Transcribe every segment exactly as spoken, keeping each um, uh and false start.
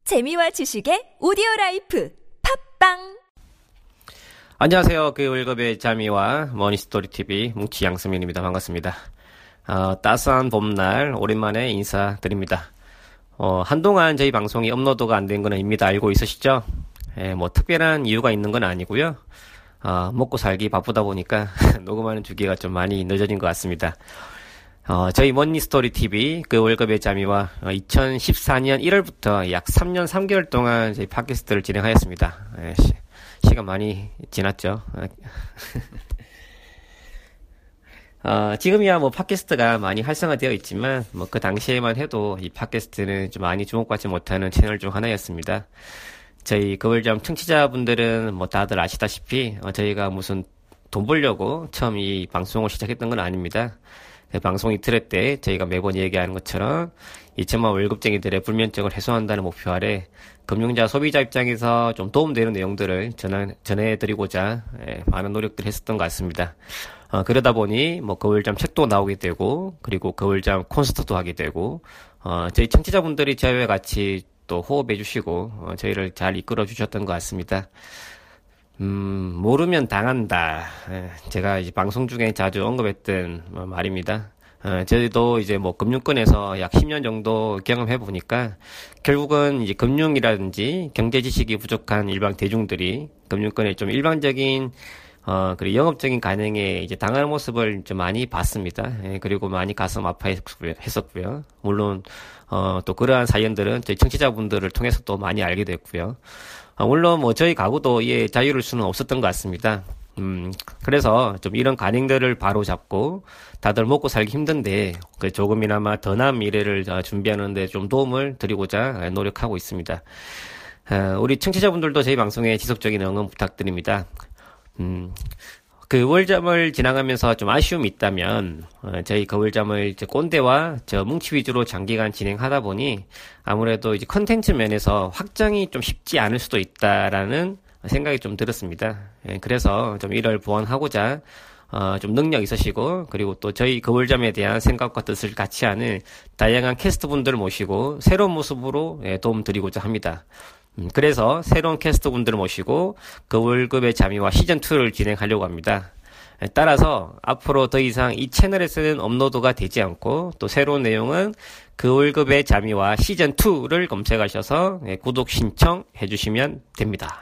재미와 지식의 오디오라이프 팝빵. 안녕하세요. 그 월급의 자미와 머니스토리티비 뭉치 양승민입니다. 반갑습니다. 어, 따스한 봄날 오랜만에 인사드립니다. 어, 한동안 저희 방송이 업로드가 안 된 건 입니다. 알고 있으시죠? 예, 뭐 특별한 이유가 있는 건 아니고요. 어, 먹고 살기 바쁘다 보니까 녹음하는 주기가 좀 많이 늦어진 것 같습니다. 어, 저희 머니스토리티비 그 월급의 자미와 어, 이천십사 년 일월부터 약 삼 년 삼 개월 동안 저희 팟캐스트를 진행하였습니다. 예, 시, 시간 많이 지났죠. 어, 지금이야 뭐 팟캐스트가 많이 활성화되어 있지만 뭐 그 당시에만 해도 이 팟캐스트는 좀 많이 주목받지 못하는 채널 중 하나였습니다. 저희 그월잠 청취자분들은 뭐 다들 아시다시피 어, 저희가 무슨 돈 벌려고 처음 이 방송을 시작했던 건 아닙니다. 그 방송 이틀회 때 저희가 매번 얘기하는 것처럼 이천만 월급쟁이들의 불면증을 해소한다는 목표 아래 금융자, 소비자 입장에서 좀 도움되는 내용들을 전해, 전해드리고자 예, 많은 노력들을 했었던 것 같습니다. 어, 그러다 보니 뭐 그월잠 책도 나오게 되고 그리고 그월잠 콘서트도 하게 되고 어, 저희 청취자분들이 저희와 같이 또 호흡해 주시고 어, 저희를 잘 이끌어 주셨던 것 같습니다. 음, 모르면 당한다. 예, 제가 이제 방송 중에 자주 언급했던 뭐 말입니다. 어, 저희도 이제 뭐 금융권에서 약 십 년 정도 경험해 보니까 결국은 이제 금융이라든지 경제 지식이 부족한 일반 대중들이 금융권의 좀 일반적인 어, 그리고 영업적인 간행에 이제 당하는 모습을 좀 많이 봤습니다. 예, 그리고 많이 가슴 아파했었고요. 물론, 어, 또 그러한 사연들은 저희 청취자분들을 통해서 또 많이 알게 됐고요. 어, 물론 뭐 저희 가구도 이에 자유로울 수는 없었던 것 같습니다. 음, 그래서 좀 이런 간행들을 바로 잡고 다들 먹고 살기 힘든데 그 조금이나마 더 나은 미래를 준비하는데 좀 도움을 드리고자 노력하고 있습니다. 어, 우리 청취자분들도 저희 방송에 지속적인 응원 부탁드립니다. 음, 그 월잠을 지나가면서 좀 아쉬움이 있다면, 어, 저희 그 월잠을 이제 꼰대와 저 뭉치 위주로 장기간 진행하다 보니 아무래도 이제 컨텐츠 면에서 확장이 좀 쉽지 않을 수도 있다라는 생각이 좀 들었습니다. 예, 그래서 좀 이를 보완하고자, 어, 좀 능력 있으시고, 그리고 또 저희 그 월잠에 대한 생각과 뜻을 같이 하는 다양한 캐스트 분들을 모시고 새로운 모습으로 예, 도움 드리고자 합니다. 그래서 새로운 캐스트 분들을 모시고 그 월급의 자미와 시즌이를 진행하려고 합니다. 따라서 앞으로 더 이상 이 채널에서는 업로드가 되지 않고 또 새로운 내용은 그 월급의 자미와 시즌이를 검색하셔서 구독 신청해 주시면 됩니다.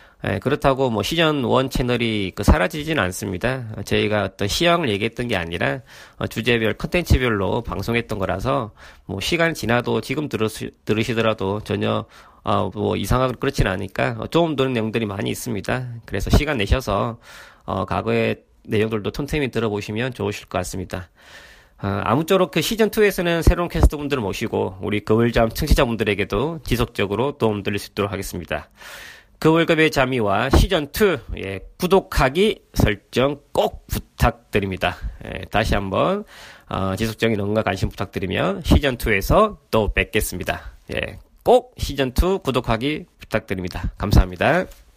그렇다고 뭐 시즌 일 채널이 그 사라지진 않습니다. 저희가 어떤 시황을 얘기했던 게 아니라 주제별 컨텐츠별로 방송했던 거라서 뭐 시간 지나도 지금 들으시, 들으시더라도 전혀 어, 뭐 이상하고 그렇진 않으니까 조금 드는 내용들이 많이 있습니다. 그래서 시간 내셔서 어, 과거의 내용들도 틈틈이 들어보시면 좋으실 것 같습니다. 어, 아무쪼록 그 시즌이에서는 새로운 캐스트분들을 모시고 우리 그월잠 청취자분들에게도 지속적으로 도움 드릴 수 있도록 하겠습니다. 그 월급의 자미와 시즌이 예, 구독하기 설정 꼭 부탁드립니다. 예, 다시 한번 어, 지속적인 응원과 관심 부탁드리며 시즌이에서 또 뵙겠습니다. 예, 꼭 시즌이 구독하기 부탁드립니다. 감사합니다.